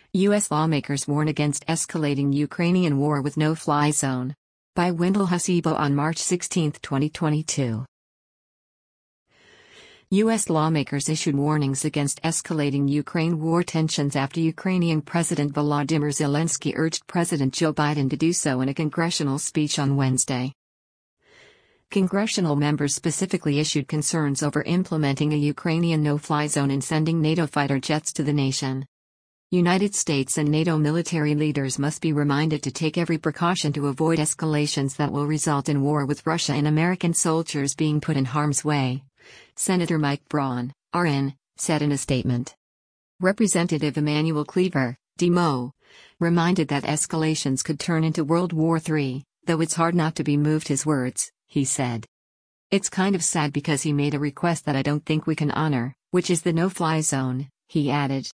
U.S. lawmakers warn against escalating Ukrainian war with no-fly zone. By Wendell Hasibo on March 16, 2022. U.S. lawmakers issued warnings against escalating Ukraine war tensions after Ukrainian President Volodymyr Zelensky urged President Joe Biden to do so in a congressional speech on Wednesday. Congressional members specifically issued concerns over implementing a Ukrainian no-fly zone and sending NATO fighter jets to the nation. United States and NATO military leaders must be reminded to take every precaution to avoid escalations that will result in war with Russia and American soldiers being put in harm's way, Senator Mike Braun, RN, said in a statement. Representative Emanuel Cleaver, DMO, reminded that escalations could turn into World War III, though it's hard not to be moved. His words, he said. It's kind of sad because he made a request that I don't think we can honor, which is the no-fly zone, he added.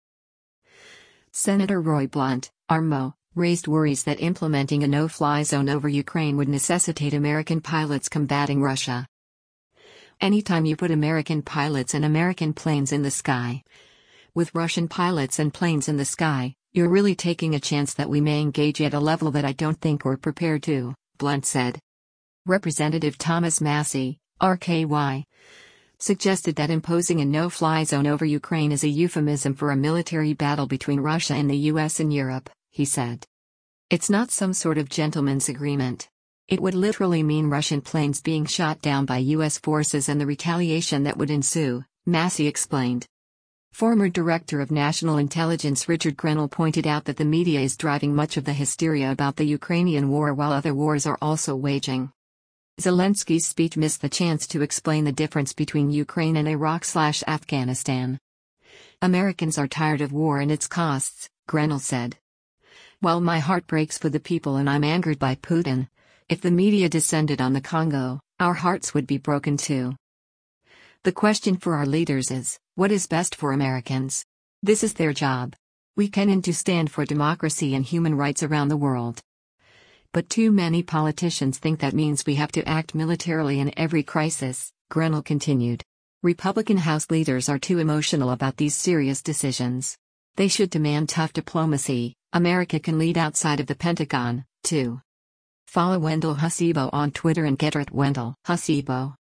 Senator Roy Blunt, RMO, raised worries that implementing a no-fly zone over Ukraine would necessitate American pilots combating Russia. Anytime you put American pilots and American planes in the sky with Russian pilots and planes in the sky, you're really taking a chance that we may engage at a level that I don't think we're prepared to, Blunt said. Representative Thomas Massie, RKY, suggested that imposing a no-fly zone over Ukraine is a euphemism for a military battle between Russia and the US and Europe, he said. It's not some sort of gentleman's agreement. It would literally mean Russian planes being shot down by US forces and the retaliation that would ensue, Massie explained. Former Director of National Intelligence Richard Grenell pointed out that the media is driving much of the hysteria about the Ukrainian war while other wars are also waging. Zelensky's speech missed the chance to explain the difference between Ukraine and Iraq/Afghanistan. Americans are tired of war and its costs, Grenell said. While my heart breaks for the people and I'm angered by Putin, if the media descended on the Congo, our hearts would be broken too. The question for our leaders is, what is best for Americans? This is their job. We can and do stand for democracy and human rights around the world. But too many politicians think that means we have to act militarily in every crisis, Grenell continued. Republican House leaders are too emotional about these serious decisions. They should demand tough diplomacy. America can lead outside of the Pentagon, too. Follow Wendell Hasibo on Twitter and get @WendellHasibo.